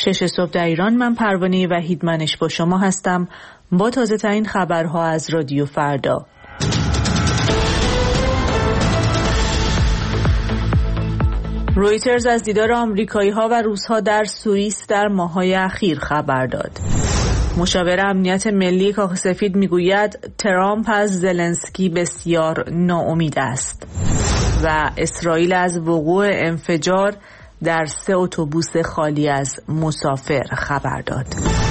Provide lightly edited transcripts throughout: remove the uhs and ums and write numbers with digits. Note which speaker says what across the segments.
Speaker 1: 6 صبح در ایران. من پروانه وحیدمنش با شما هستم با تازه ترین خبرها از رادیو فردا. رویترز از دیدار آمریکایی‌ها و روس‌ها در سوئیس در ماه‌های اخیر خبر داد. مشاور امنیت ملی کاخ سفید میگوید ترامپ از زلنسکی بسیار ناامید است و اسرائیل از وقوع انفجار در 3 اتوبوس خالی از مسافر خبر داد.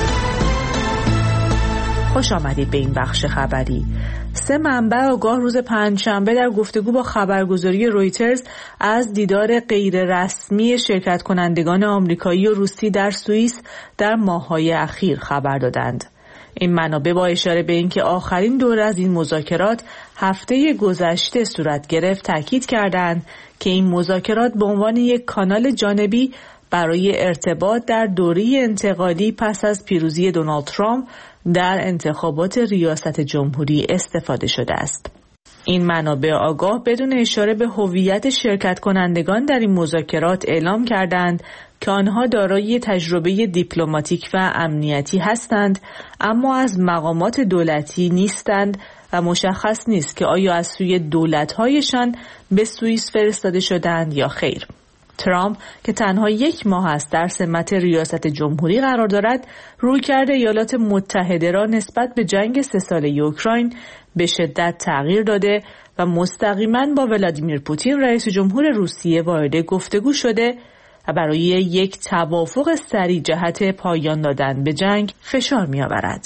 Speaker 1: خوش آمدید به این بخش خبری. 3 منبع آگاه روز پنجشنبه در گفتگو با خبرگزاری رویترز از دیدار غیر رسمی شرکت کنندگان آمریکایی و روسی در سوئیس در ماه‌های اخیر خبر دادند. این منابع با اشاره به اینکه آخرین دوره از این مذاکرات هفته گذشته صورت گرفت تاکید کردند که این مذاکرات به عنوان یک کانال جانبی برای ارتباط در دوره انتقالی پس از پیروزی دونالد ترامپ در انتخابات ریاست جمهوری استفاده شده است. این منابع آگاه بدون اشاره به هویت شرکت کنندگان در این مذاکرات اعلام کردند که آنها دارای تجربه دیپلماتیک و امنیتی هستند، اما از مقامات دولتی نیستند و مشخص نیست که آیا از سوی دولت‌هایشان به سوئیس فرستاده شدند یا خیر. ترامپ که تنها 1 ماه است در سمت ریاست جمهوری قرار دارد، رویکرد ایالات متحده را نسبت به جنگ 3 ساله اوکراین به شدت تغییر داده و مستقیما با ولادیمیر پوتین رئیس جمهور روسیه وارد گفتگو شده و برای یک توافق سریع جهت پایان دادن به جنگ فشار می‌آورد.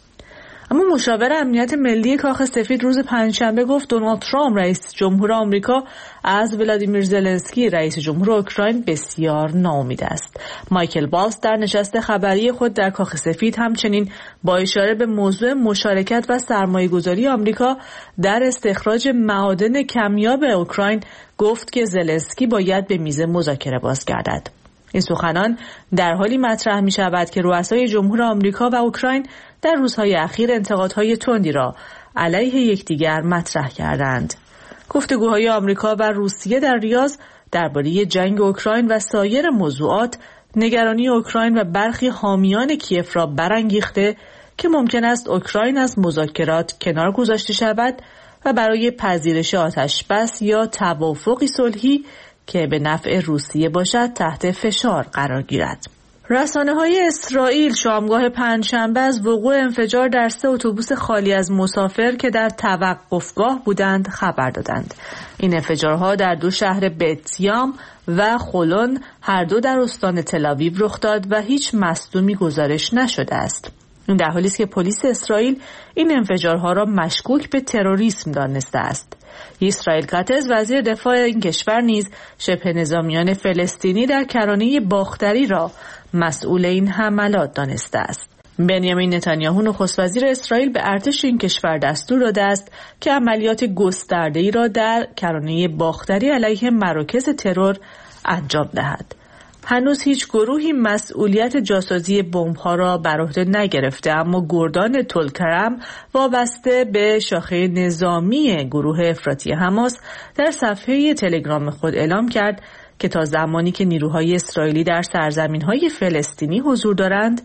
Speaker 1: اما مشاور امنیت ملی کاخ سفید روز پنجشنبه گفت دونالد ترامپ رئیس جمهور آمریکا از ولادیمیر زلنسکی رئیس جمهور اوکراین بسیار ناامید است. مایکل بالس در نشست خبری خود در کاخ سفید همچنین با اشاره به موضوع مشارکت و سرمایه‌گذاری آمریکا در استخراج معادن کمیاب اوکراین گفت که زلنسکی باید به میز مذاکره بازگردد. این سخنان در حالی مطرح می شود که رؤسای جمهور آمریکا و اوکراین در روزهای اخیر انتقادهای تندی را علیه یکدیگر مطرح کردند. گفتگوهای آمریکا و روسیه در ریاض درباره جنگ اوکراین و سایر موضوعات نگرانی اوکراین و برخی حامیان کیف را برانگیخته که ممکن است اوکراین از مذاکرات کنار گذاشته شود و برای پذیرش آتشبس یا توافقی صلحی که به نفع روسیه باشد تحت فشار قرار گیرد. رسانه‌های اسرائیل شامگاه پنجشنبه از وقوع انفجار در 3 اتوبوس خالی از مسافر که در توقفگاه بودند خبر دادند. این انفجارها در 2 شهر بیت‌یام و خولون هر دو در استان تل‌آویو رخ داد و هیچ مصدومی گزارش نشده است. این در حالی است که پلیس اسرائیل این انفجارها را مشکوک به تروریسم دانسته است. اسرائیل کاتز وزیر دفاع این کشور نیز شبه نظامیان فلسطینی در کرانه باختری را مسئول این حملات دانسته است. بنیامین نتانیاهو نخست وزیر اسرائیل به ارتش این کشور دستور داده است که عملیات گسترده‌ای را در کرانه باختری علیه مراکز ترور انجام دهد. هنوز هیچ گروهی مسئولیت جاسازی بمب‌ها را بر عهده نگرفته، اما گردان تلکرم وابسته به شاخه نظامی گروه افراطی حماس در صفحه تلگرام خود اعلام کرد که تا زمانی که نیروهای اسرائیلی در سرزمین‌های فلسطینی حضور دارند،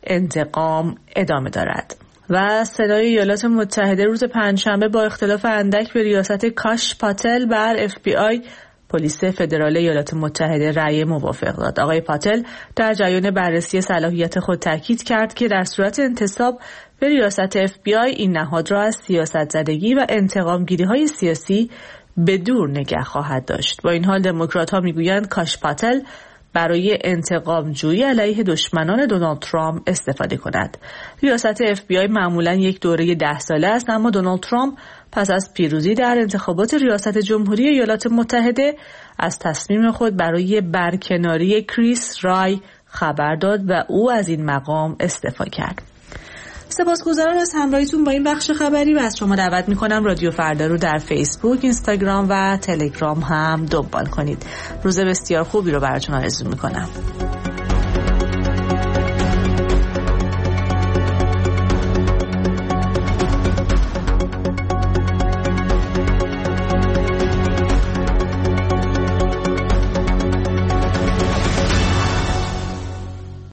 Speaker 1: انتقام ادامه دارد. و صدای ایالات متحده روز پنجشنبه با اختلاف اندک به ریاست کاش پاتل بر FBI پلیس فدرال ایالات متحده رأی موافق داد. آقای پاتل در جریان بررسی صلاحیت خود تاکید کرد که در صورت انتصاب به ریاست FBI این نهاد را از سیاست زدگی و انتقام گیری های سیاسی به دور نگه خواهد داشت. با این حال دموکرات ها میگویند کاش پاتل برای انتقام جویی علیه دشمنان دونالد ترامپ استفاده کند. ریاست FBI معمولاً یک دوره 10 ساله است، اما دونالد ترامپ پس از پیروزی در انتخابات ریاست جمهوری ایالات متحده از تصمیم خود برای برکناری کریس رای خبر داد و او از این مقام استعفا کرد. سپاسگزارم از همراهیتون با این بخش خبری و از شما دعوت میکنم رادیو فردا رو در فیسبوک، اینستاگرام و تلگرام هم دنبال کنید. روز بسیار خوبی رو براتون آرزو میکنم.